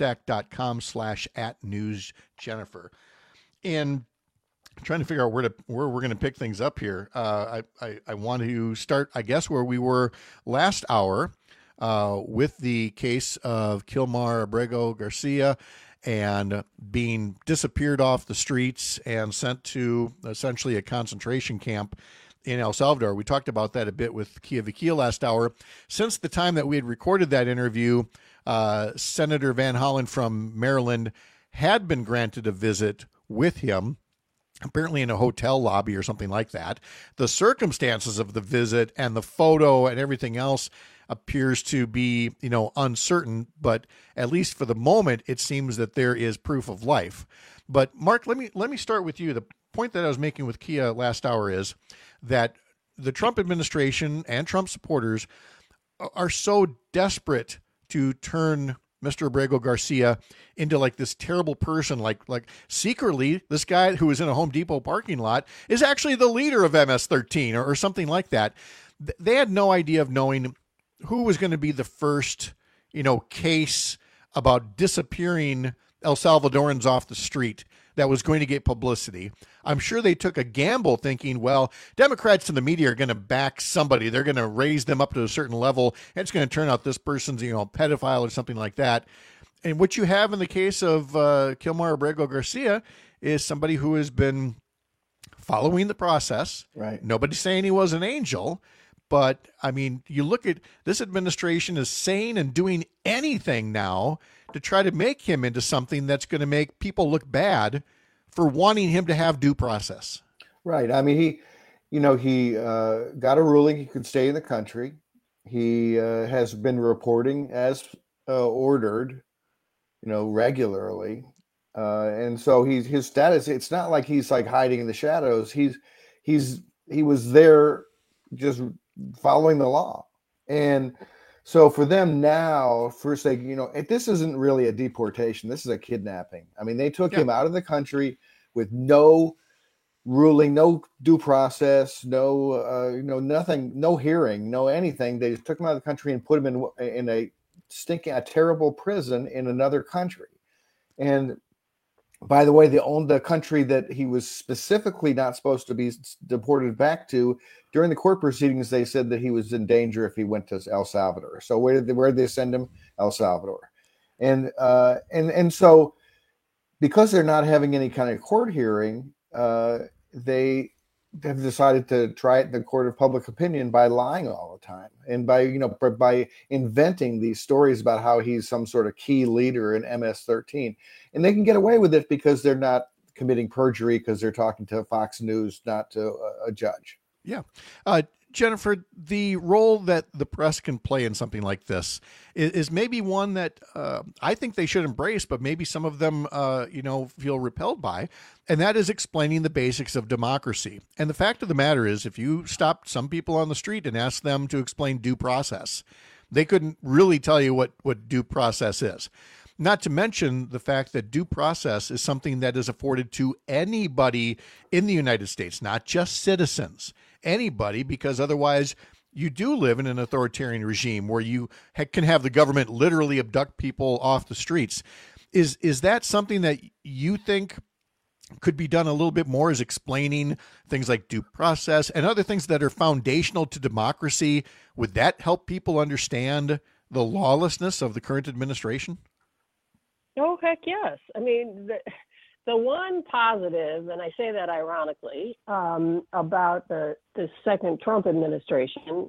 substack.com/@newsjennifer. And trying to figure out where we're going to pick things up here. I want to start, I guess, where we were last hour with the case of Kilmar Abrego Garcia and being disappeared off the streets and sent to essentially a concentration camp in El Salvador. We talked about that a bit with Kia Vikia last hour. Since the time that we had recorded that interview, Senator Van Hollen from Maryland had been granted a visit with him, apparently in a hotel lobby or something like that. The circumstances of the visit and the photo and everything else appears to be, uncertain, but at least for the moment, it seems that there is proof of life. But Mark, let me start with you. The point that I was making with Kia last hour is that the Trump administration and Trump supporters are so desperate to turn Mr. Abrego Garcia into like this terrible person, like secretly this guy who was in a Home Depot parking lot is actually the leader of MS-13 or something like that. They had no idea of knowing who was going to be the first, case about disappearing El Salvadorans off the street that was going to get publicity. I'm sure they took a gamble thinking, well, Democrats and the media are going to back somebody. They're going to raise them up to a certain level, and it's going to turn out this person's, pedophile or something like that. And what you have in the case of Kilmar Abrego Garcia is somebody who has been following the process. Right. Nobody's saying he was an angel, but, I mean, you look at this administration is saying and doing anything now to try to make him into something that's going to make people look bad for wanting him to have due process. Right. I mean, he got a ruling he could stay in the country. He has been reporting as ordered, regularly. And so his status, it's not like he's like hiding in the shadows. He was there just following the law. And so for them now, first this isn't really a deportation. This is a kidnapping. I mean, they took him out of the country with no ruling, no due process, no, nothing, no hearing, no anything. They just took him out of the country and put him in a terrible prison in another country. And by the way, the country that he was specifically not supposed to be deported back to, during the court proceedings, they said that he was in danger if he went to El Salvador. So where did they send him? El Salvador. And so because they're not having any kind of court hearing, they have decided to try it in the court of public opinion by lying all the time and by inventing these stories about how he's some sort of key leader in MS-13. And they can get away with it because they're not committing perjury, because they're talking to Fox News, not to a judge. Yeah. Jennifer, the role that the press can play in something like this is maybe one that I think they should embrace, but maybe some of them, feel repelled by, and that is explaining the basics of democracy. And the fact of the matter is, if you stopped some people on the street and asked them to explain due process, they couldn't really tell you what due process is. Not to mention the fact that due process is something that is afforded to anybody in the United States, not just citizens. Anybody, because otherwise you do live in an authoritarian regime where you can have the government literally abduct people off the streets. Is that something that you think could be done a little bit more, is explaining things like due process and other things that are foundational to democracy? Would that help people understand the lawlessness of the current administration? Oh, heck yes. I mean, the one positive, and I say that ironically, about the second Trump administration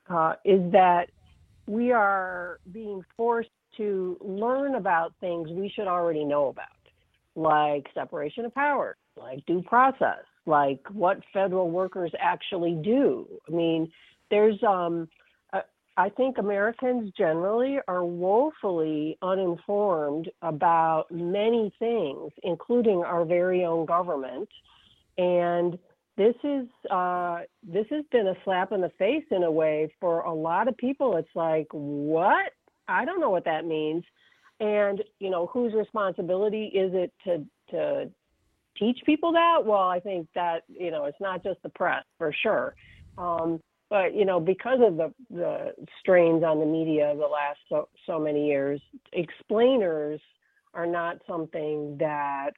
is that we are being forced to learn about things we should already know about, like separation of powers, like due process, like what federal workers actually do. I mean, there's I think Americans generally are woefully uninformed about many things, including our very own government. And this has been a slap in the face in a way for a lot of people. It's like, what? I don't know what that means. And, whose responsibility is it to teach people that? Well, I think that, it's not just the press, for sure. But, because of the strains on the media the last so many years, explainers are not something that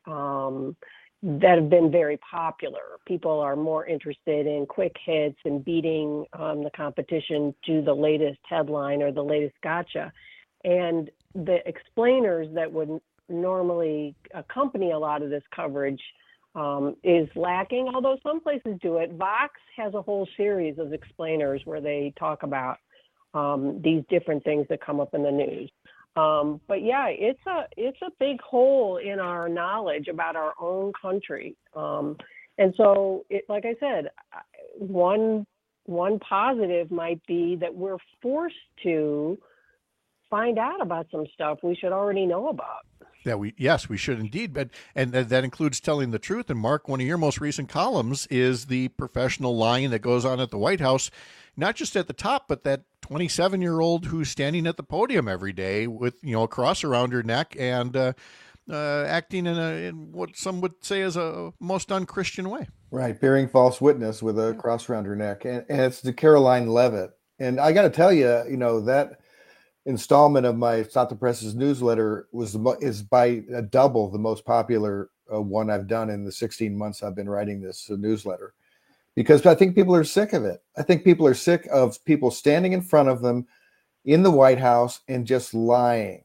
have been very popular. People are more interested in quick hits and beating the competition to the latest headline or the latest gotcha. And the explainers that would normally accompany a lot of this coverage is lacking, although some places do it. Vox has a whole series of explainers where they talk about these different things that come up in the news. But yeah, it's a big hole in our knowledge about our own country. And so, like I said, one positive might be that we're forced to find out about some stuff we should already know about. Yes, we should indeed. But that includes telling the truth. And Mark, one of your most recent columns is the professional lying that goes on at the White House, not just at the top, but that 27-year-old who's standing at the podium every day with a cross around her neck and acting in what some would say is a most unchristian way. Right, bearing false witness with a cross around her neck, and it's the Caroline Leavitt. And I got to tell you, that installment of my Stop the Press's newsletter is by a double the most popular one I've done in the 16 months I've been writing this newsletter, because I think people are sick of it. I think people are sick of people standing in front of them in the White House and just lying.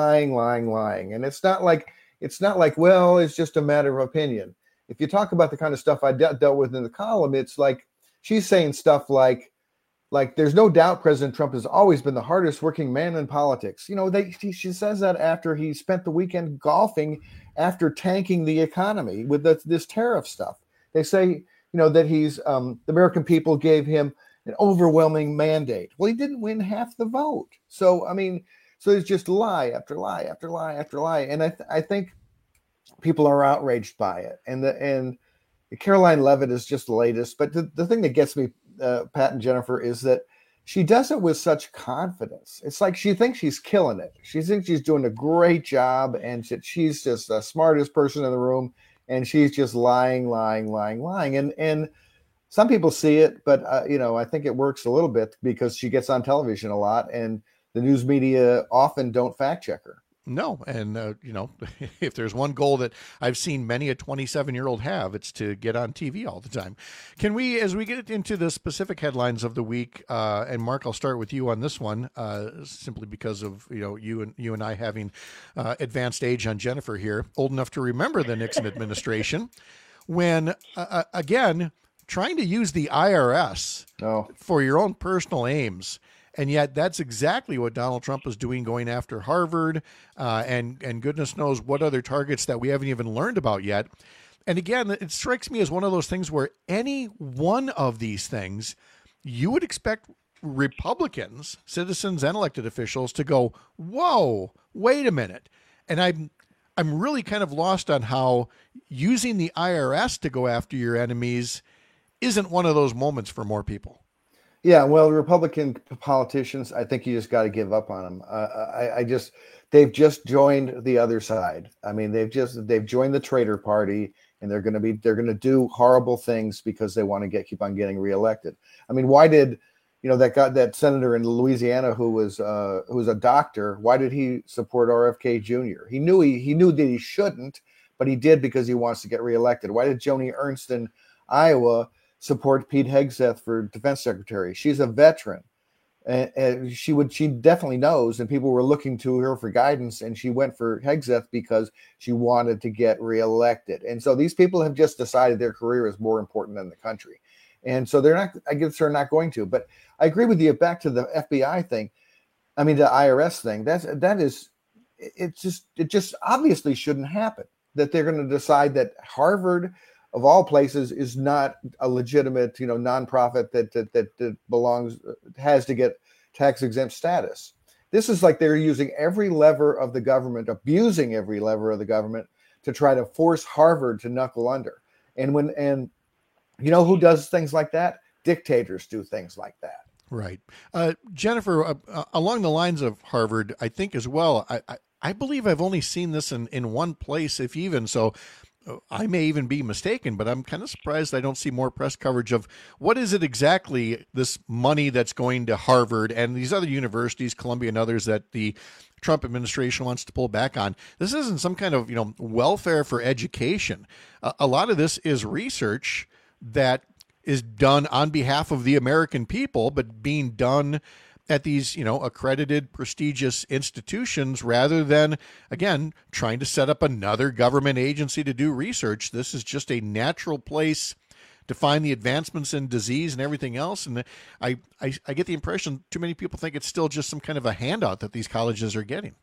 And it's not like, well, it's just a matter of opinion. If you talk about the kind of stuff I dealt with in the column, it's like she's saying stuff like there's no doubt President Trump has always been the hardest working man in politics. She says that after he spent the weekend golfing after tanking the economy with this tariff stuff. They say, that he's the American people gave him an overwhelming mandate. Well, he didn't win half the vote. So, so it's just lie after lie after lie after lie. And I think people are outraged by it. And the Caroline Leavitt is just the latest. But the thing that gets me, Pat and Jennifer, is that she does it with such confidence. It's like she thinks she's killing it. She thinks she's doing a great job, and she's just the smartest person in the room, and she's just lying. And some people see it, but I think it works a little bit because she gets on television a lot, and the news media often don't fact check her. No. And, if there's one goal that I've seen many a 27-year-old have, it's to get on TV all the time. Can we, as we get into the specific headlines of the week, and Mark, I'll start with you on this one, simply because of, you and I having advanced age on Jennifer here, old enough to remember the Nixon administration, when, again, trying to use the IRS for your own personal aims. And yet that's exactly what Donald Trump is doing, going after Harvard and goodness knows what other targets that we haven't even learned about yet. And again, it strikes me as one of those things where any one of these things, you would expect Republicans, citizens and elected officials, to go, whoa, wait a minute. And I'm really kind of lost on how using the IRS to go after your enemies isn't one of those moments for more people. Yeah, well, Republican politicians, I think you just got to give up on them. They've just joined the other side. I mean, they've joined the traitor party, and they're going to do horrible things because they want to keep on getting reelected. I mean, why did that senator in Louisiana who was a doctor? Why did he support RFK Jr.? He knew that he shouldn't, but he did because he wants to get reelected. Why did Joni Ernst in Iowa support Pete Hegseth for defense secretary? She's a veteran, and she definitely knows, and people were looking to her for guidance, and she went for Hegseth because she wanted to get reelected. And so these people have just decided their career is more important than the country, and so they're not going to. But I agree with you. Back to the FBI thing, the IRS thing. It just obviously shouldn't happen. That they're going to decide that Harvard, of all places, is not a legitimate, nonprofit that has to get tax-exempt status. This is like they're using every lever of the government, abusing every lever of the government to try to force Harvard to knuckle under. And you know who does things like that? Dictators do things like that. Right. Jennifer, along the lines of Harvard, I think as well, I believe I've only seen this in one place, if even. So I may even be mistaken, but I'm kind of surprised I don't see more press coverage of what is it exactly, this money that's going to Harvard and these other universities, Columbia and others, that the Trump administration wants to pull back on. This isn't some kind of, welfare for education. A lot of this is research that is done on behalf of the American people, but being done at these, accredited, prestigious institutions rather than, again, trying to set up another government agency to do research. This is just a natural place to find the advancements in disease and everything else. And I get the impression too many people think it's still just some kind of a handout that these colleges are getting.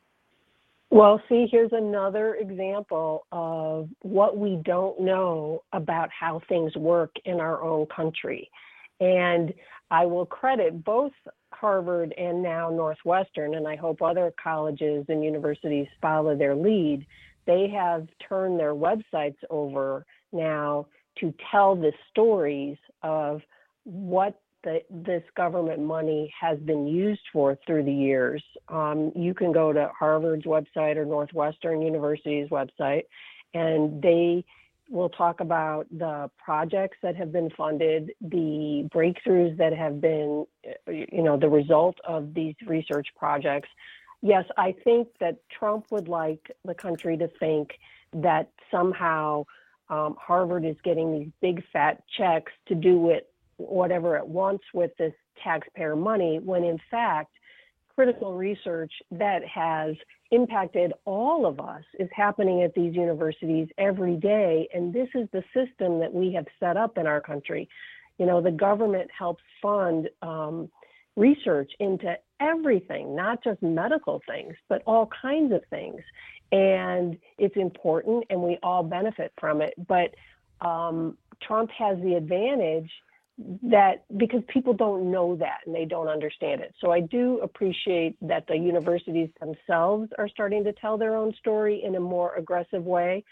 Well, see, here's another example of what we don't know about how things work in our own country. And I will credit both Harvard and now Northwestern, and I hope other colleges and universities follow their lead. They have turned their websites over now to tell the stories of what this government money has been used for through the years. You can go to Harvard's website or Northwestern University's website, and they will talk about the projects that have been funded, the breakthroughs that have been, the result of these research projects. Yes, I think that Trump would like the country to think that somehow Harvard is getting these big fat checks to do whatever it wants with this taxpayer money, when in fact, critical research that has impacted all of us is happening at these universities every day. And this is the system that we have set up in our country. The government helps fund research into everything, not just medical things, but all kinds of things. And it's important and we all benefit from it. But Trump has the advantage that because people don't know that and they don't understand it. So I do appreciate that the universities themselves are starting to tell their own story in a more aggressive way.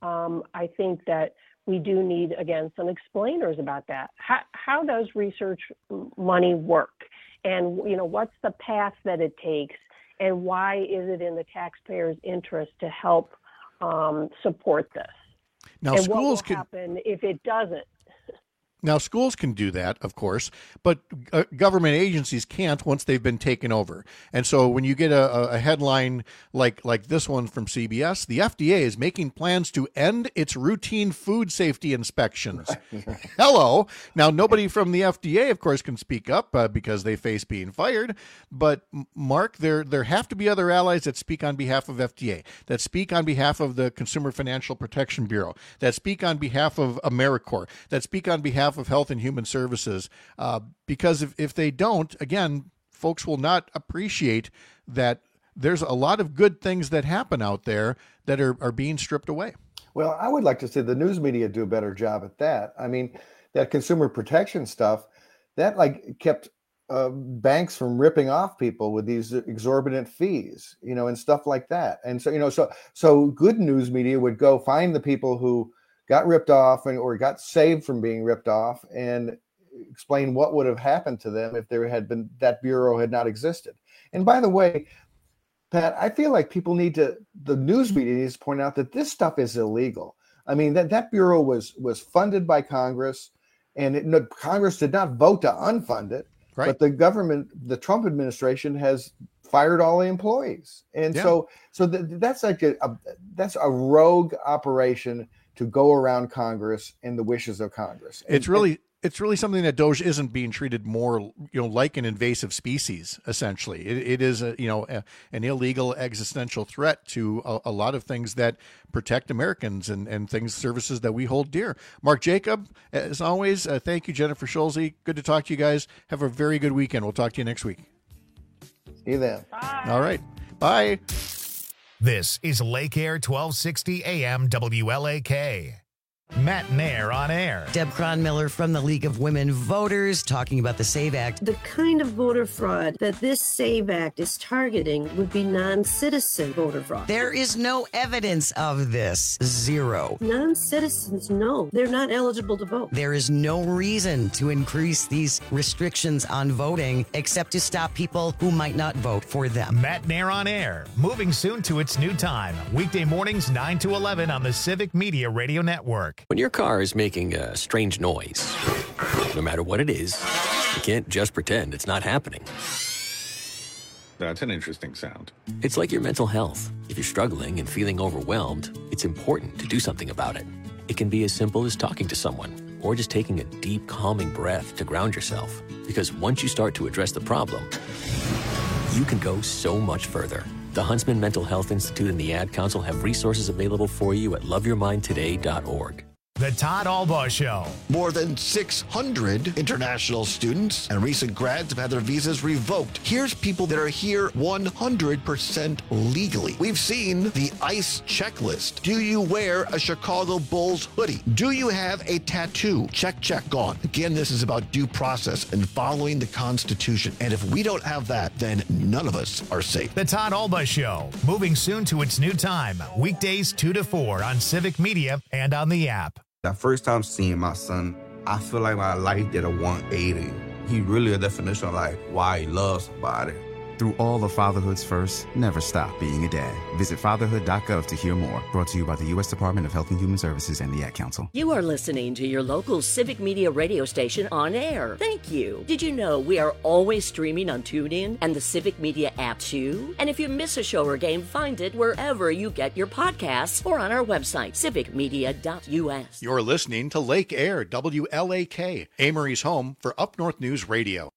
I think that we do need, again, some explainers about that. How does research money work? And, what's the path that it takes? And why is it in the taxpayers' interest to help support this? Now, and what will happen if it doesn't? Now, schools can do that, of course, but government agencies can't once they've been taken over. And so when you get a headline like this one from CBS, the FDA is making plans to end its routine food safety inspections. Hello. Now, nobody from the FDA, of course, can speak up because they face being fired. But, Mark, there have to be other allies that speak on behalf of FDA, that speak on behalf of the Consumer Financial Protection Bureau, that speak on behalf of AmeriCorps, that speak on behalf of Health and Human Services, because if they don't, again, folks will not appreciate that there's a lot of good things that happen out there that are being stripped away. Well, I would like to see the news media do a better job at that. I mean, that consumer protection stuff, that kept banks from ripping off people with these exorbitant fees, and stuff like that. And so, so good news media would go find the people who got ripped off or got saved from being ripped off and explain what would have happened to them if there had been that bureau had not existed. And by the way, Pat, I feel like the news media needs to point out that this stuff is illegal. I mean, that bureau was funded by Congress, and Congress did not vote to unfund it. Right. But the Trump administration has fired all the employees. And so that's that's a rogue operation to go around Congress and the wishes of Congress. It's really something that DOJ isn't being treated more, like an invasive species. Essentially, it is an illegal existential threat to a lot of things that protect Americans and services that we hold dear. Mark Jacob, as always, thank you, Jennifer Schulze. Good to talk to you guys. Have a very good weekend. We'll talk to you next week. See you then. Bye. All right. Bye. This is Lake Air 1260 AM WLAK. Matt Nair on air. Deb Cronmiller from the League of Women Voters talking about the SAVE Act. The kind of voter fraud that this SAVE Act is targeting would be non-citizen voter fraud. There is no evidence of this. Zero. Non-citizens, no. They're not eligible to vote. There is no reason to increase these restrictions on voting except to stop people who might not vote for them. Matt Nair on air. Moving soon to its new time. Weekday mornings 9 to 11 on the Civic Media Radio Network. When your car is making a strange noise, no matter what it is, you can't just pretend it's not happening. That's an interesting sound. It's like your mental health. If you're struggling and feeling overwhelmed, it's important to do something about it. It can be as simple as talking to someone or just taking a deep, calming breath to ground yourself. Because once you start to address the problem, you can go so much further. The Huntsman Mental Health Institute and the Ad Council have resources available for you at loveyourmindtoday.org. The Todd Albaugh Show. More than 600 international students and recent grads have had their visas revoked. Here's people that are here 100% legally. We've seen the ICE checklist. Do you wear a Chicago Bulls hoodie? Do you have a tattoo? Check, gone. Again, this is about due process and following the Constitution. And if we don't have that, then none of us are safe. The Todd Albaugh Show. Moving soon to its new time. Weekdays 2 to 4 on Civic Media and on the app. The first time seeing my son, I feel like my life did a 180. He really a definition of like why he loves somebody. Through all of fatherhood's first, never stop being a dad. Visit fatherhood.gov to hear more. Brought to you by the U.S. Department of Health and Human Services and the Ad Council. You are listening to your local Civic Media radio station on air. Thank you. Did you know we are always streaming on TuneIn and the Civic Media app too? And if you miss a show or game, find it wherever you get your podcasts or on our website, civicmedia.us. You're listening to Lake Air, WLAK, Amory's home for Up North News Radio.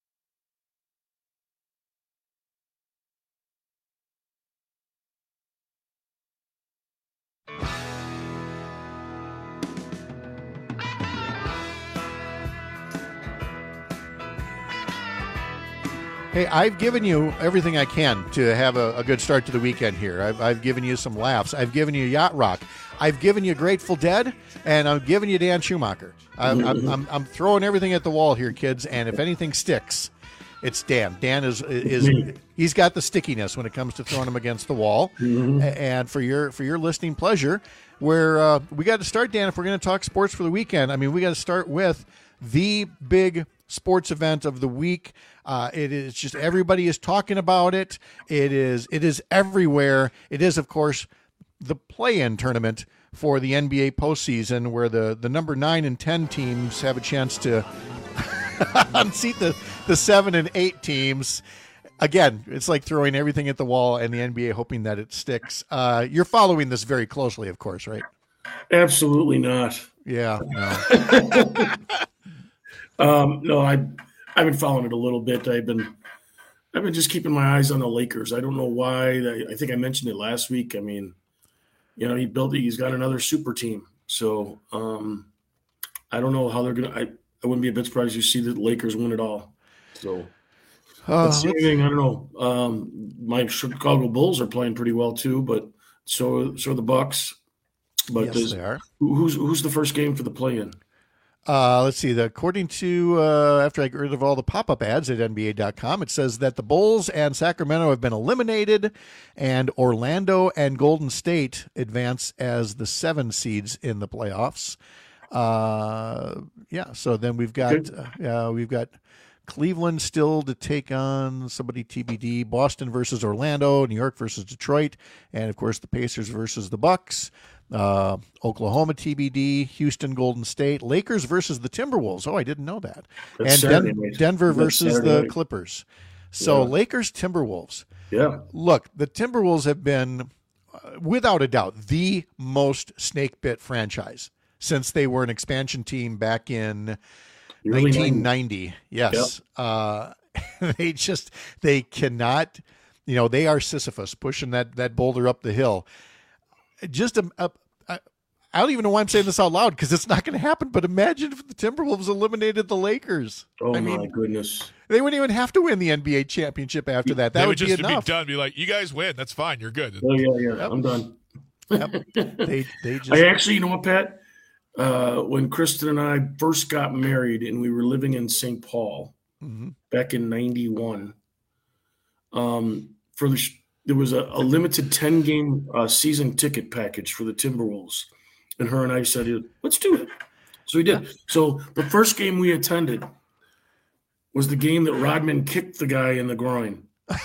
Hey, I've given you everything I can to have a good start to the weekend here. I've given you some laughs. I've given you Yacht Rock. I've given you Grateful Dead, and I'm giving you Dan Schumacher. I'm throwing everything at the wall here, kids, and if anything sticks, it's Dan. Dan is he's got the stickiness when it comes to throwing them against the wall. And for your listening pleasure, where we got to start, Dan, if we're going to talk sports for the weekend, I mean, we got to start with the big sports event of the week. It is just everybody is talking about it. It is everywhere. It is, of course, the play-in tournament for the NBA postseason, where the number 9 and 10 teams have a chance to unseat the 7 and 8 teams. Again, it's like throwing everything at the wall and the NBA hoping that it sticks. You're following this very closely, of course, right? Absolutely not. Yeah. No. No, I've been following it a little bit. I've been just keeping my eyes on the Lakers. I don't know why. I think I mentioned it last week. I mean, he's got another super team. So I don't know how they're gonna. I wouldn't be a bit surprised you see the Lakers win it all. So that's the only thing. I don't know. My Chicago Bulls are playing pretty well too, but so are the Bucks. But yes, they are. Who's the first game for the play-in? Let's see. According to, after I got rid of all the pop-up ads at NBA.com, it says that the Bulls and Sacramento have been eliminated, and Orlando and Golden State advance as the 7 seeds in the playoffs. So then we've got Cleveland still to take on somebody TBD, Boston versus Orlando, New York versus Detroit, and, of course, the Pacers versus the Bucks. Oklahoma TBD, Houston Golden State, Lakers versus the Timberwolves. Oh, I didn't know that. That's and Denver versus Saturday the night. Clippers. So Lakers Timberwolves. Yeah. Look, the Timberwolves have been, without a doubt, the most snake bit franchise since they were an expansion team back in 1990. Yes. Yep. They cannot, they are Sisyphus pushing that boulder up the hill. I don't even know why I'm saying this out loud, because it's not going to happen, but imagine if the Timberwolves eliminated the Lakers. Oh, my goodness. They wouldn't even have to win the NBA championship after that. That they would just be enough. Be done. Be like, you guys win. That's fine. You're good. Oh, yeah. Yep. I'm done. Yep. They just... I actually, you know what, Pat? when Kristen and I first got married and we were living in St. Paul back in 91, there was a limited 10-game season ticket package for the Timberwolves. And her and I said, let's do it. So we did. Yeah. So the first game we attended was the game that Rodman kicked the guy in the groin.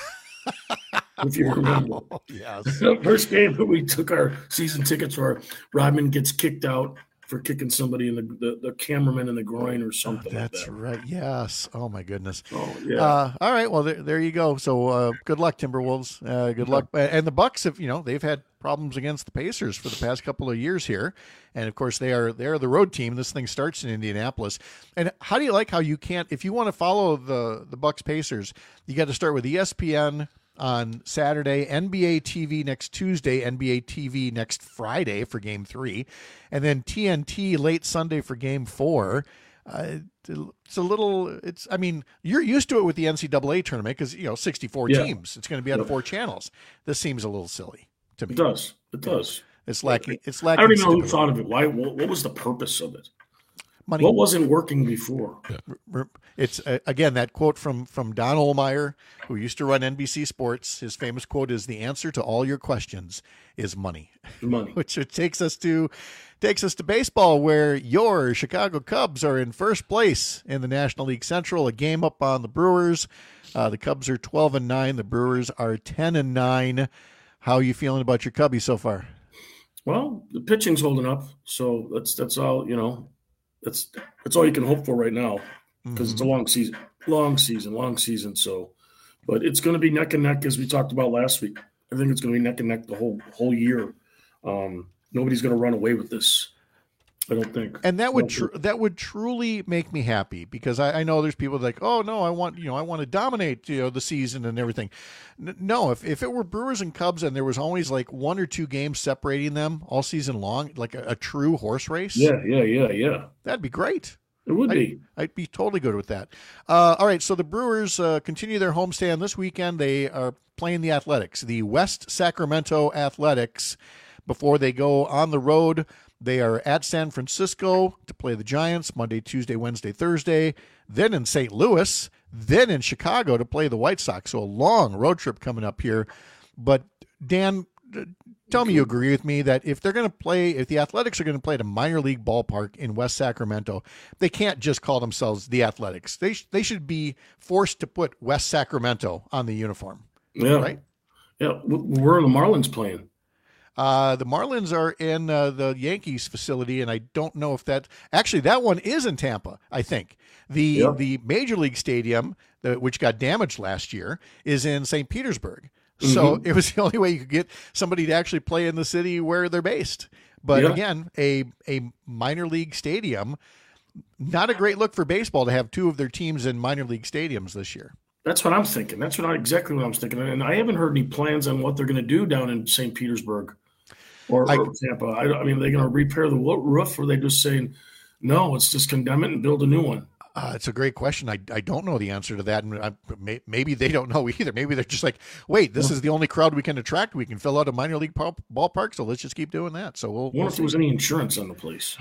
If you remember. Yes. The first game that we took our season tickets for, Rodman gets kicked out for kicking somebody in the cameraman in the groin or something. That's like that. right. Yes. Oh my goodness. Oh yeah. All right. Well, there you go. So good luck, Timberwolves. Good luck. And the Bucks have, they've had problems against the Pacers for the past couple of years here, and of course they're the road team. This thing starts in Indianapolis. And how do you like how you can't, if you want to follow the Bucks Pacers, you got to start with ESPN on Saturday, NBA TV next Tuesday, NBA TV next Friday for Game 3, and then TNT late Sunday for Game 4. It's a little. I mean, you're used to it with the NCAA tournament because 64 teams. It's going to be on 4 channels. This seems a little silly to me. It does. It does. It's lacking. I don't even know who thought of it. Why? What was the purpose of it? Money. What wasn't working before? It's again that quote from Don Ohlmeyer, who used to run NBC Sports. His famous quote is, "The answer to all your questions is money." Money, which takes us to baseball, where your Chicago Cubs are in first place in the National League Central, a game up on the Brewers. The Cubs are 12-9. The Brewers are 10-9. How are you feeling about your Cubbies so far? Well, the pitching's holding up, so that's all. That's all you can hope for right now, because it's a long season. So, but it's going to be neck and neck, as we talked about last week. I think it's going to be neck and neck the whole year. Nobody's going to run away with this, I don't think. And that would truly make me happy, because I know there's people like, oh no, I want to dominate the season and everything. No, if it were Brewers and Cubs and there was always like 1 or 2 games separating them all season long, like a true horse race. Yeah. That'd be great. It would be. I'd be totally good with that. All right, so the Brewers continue their homestand this weekend. They are playing the Athletics, the West Sacramento Athletics, before they go on the road. They are at San Francisco to play the Giants Monday, Tuesday, Wednesday, Thursday, then in St. Louis, then in Chicago to play the White Sox. So a long road trip coming up here. But Dan, tell me you agree with me that if the Athletics are going to play at a minor league ballpark in West Sacramento, they can't just call themselves the Athletics. They should be forced to put West Sacramento on the uniform. Yeah. Right? Yeah. Where are the Marlins playing? The Marlins are in the Yankees facility, and I don't know if that one is in Tampa. I think the Major League Stadium, which got damaged last year, is in St. Petersburg. So it was the only way you could get somebody to actually play in the city where they're based. But again, a minor league stadium, not a great look for baseball to have 2 of their teams in minor league stadiums this year. That's what I'm thinking. That's exactly what I'm thinking. And I haven't heard any plans on what they're going to do down in St. Petersburg or Tampa. I mean, are they going to repair the roof, or are they just saying, no, let's just condemn it and build a new one? It's a great question. I don't know the answer to that, and maybe they don't know either. Maybe they're just like, wait, this is the only crowd we can attract. We can fill out a minor league ballpark, so let's just keep doing that. So we'll wonder if there was any insurance on the place.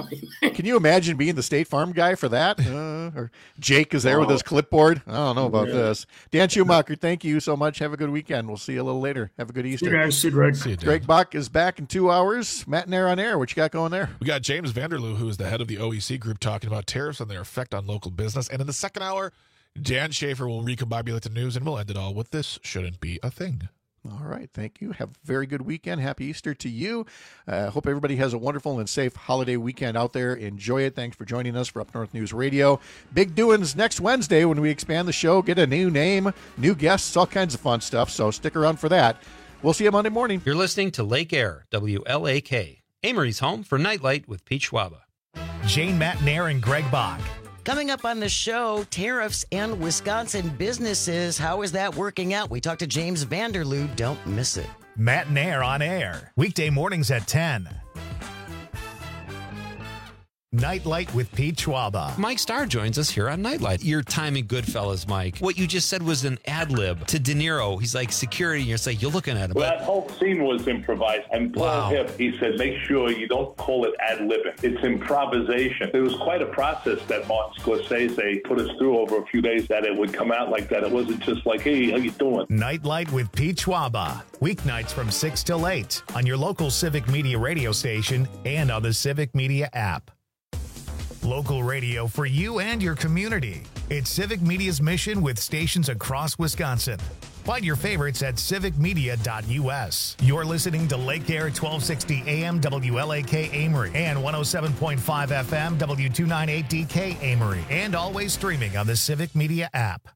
Can you imagine being the State Farm guy for that? Or Jake is there with his clipboard. I don't know about this. Dan Schumacher, thank you so much. Have a good weekend. We'll see you a little later. Have a good Easter. See you guys. See you, Greg. See you, Dan. Greg Bach is back in 2 hours. Matt Nair on air. What you got going there? We got James Vanderloo, who is the head of the OEC group, talking about tariffs and their effect on local business. And in the second hour, Dan Schaefer will recombobulate the news, and we'll end it all with This Shouldn't Be a Thing. All right. Thank you. Have a very good weekend. Happy Easter to you. Hope everybody has a wonderful and safe holiday weekend out there. Enjoy it. Thanks for joining us for Up North News Radio. Big doings next Wednesday when we expand the show, get a new name, new guests, all kinds of fun stuff. So stick around for that. We'll see you Monday morning. You're listening to Lake Air, WLAK, Amory's home for Nightlight with Pete Schwaba. Jane, Matt Nair, and Greg Bach. Coming up on the show, tariffs and Wisconsin businesses. How is that working out? We talked to James Vanderloo. Don't miss it. Matt Nair on air. Weekday mornings at 10. Nightlight with Pete Schwaba. Mike Starr joins us here on Nightlight. Your time in Goodfellas, Mike. What you just said was an ad lib to De Niro. He's like security, and you're looking at him. Well, that whole scene was improvised. And Paul Hipp, he said, make sure you don't call it ad libbing. It's improvisation. It was quite a process that Martin Scorsese put us through over a few days that it would come out like that. It wasn't just like, hey, how you doing? Nightlight with Pete Schwaba. Weeknights from 6 till 8 on your local Civic Media radio station and on the Civic Media app. Local radio for you and your community. It's Civic Media's mission with stations across Wisconsin. Find your favorites at civicmedia.us. You're listening to Lake Air 1260 AM WLAK Amory and 107.5 FM W298DK Amory, and always streaming on the Civic Media app.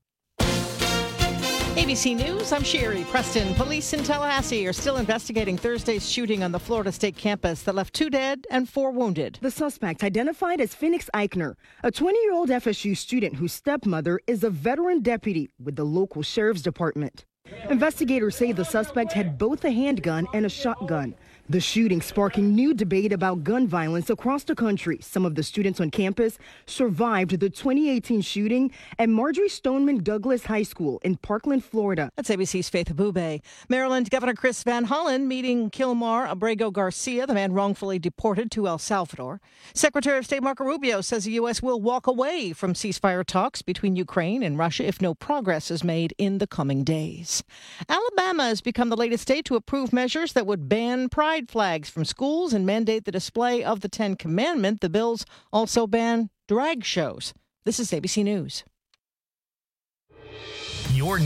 ABC News, I'm Sherry Preston. Police in Tallahassee are still investigating Thursday's shooting on the Florida State campus that left 2 dead and 4 wounded. The suspect, identified as Phoenix Eichner, a 20-year-old FSU student whose stepmother is a veteran deputy with the local sheriff's department. Investigators say the suspect had both a handgun and a shotgun. The shooting sparking new debate about gun violence across the country. Some of the students on campus survived the 2018 shooting at Marjorie Stoneman Douglas High School in Parkland, Florida. That's ABC's Faith Abube. Maryland Governor Chris Van Hollen meeting Kilmar Abrego Garcia, the man wrongfully deported to El Salvador. Secretary of State Marco Rubio says the U.S. will walk away from ceasefire talks between Ukraine and Russia if no progress is made in the coming days. Alabama has become the latest state to approve measures that would ban pride flags from schools and mandate the display of the Ten Commandments. The bills also ban drag shows. This is ABC News. Your